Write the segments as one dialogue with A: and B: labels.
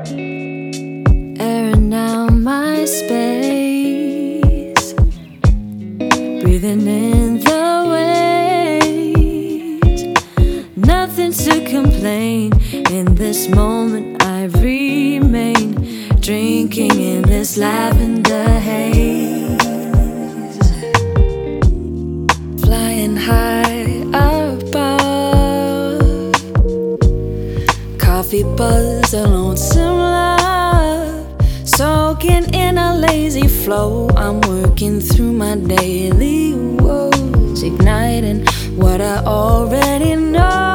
A: Airing out my space, breathing in the waves. Nothing to complain. In this moment I remain, drinking in this lavender haze. Flying high above, coffee buzz, a lonesome love, soaking in a lazy flow. I'm working through my daily woes, igniting what I already know.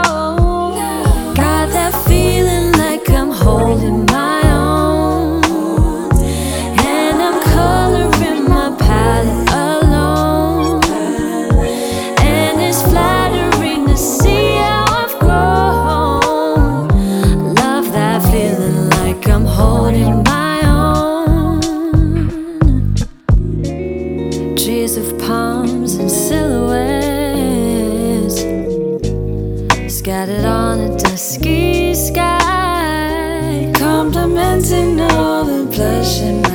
A: Got that feeling like I'm holding my own, and I'm coloring my palette alone. And it's flattering to see how I've grown. Love that feeling like I'm holding my own. Trees of palms and silhouettes scattered on a dusky sky, complimenting all the blushing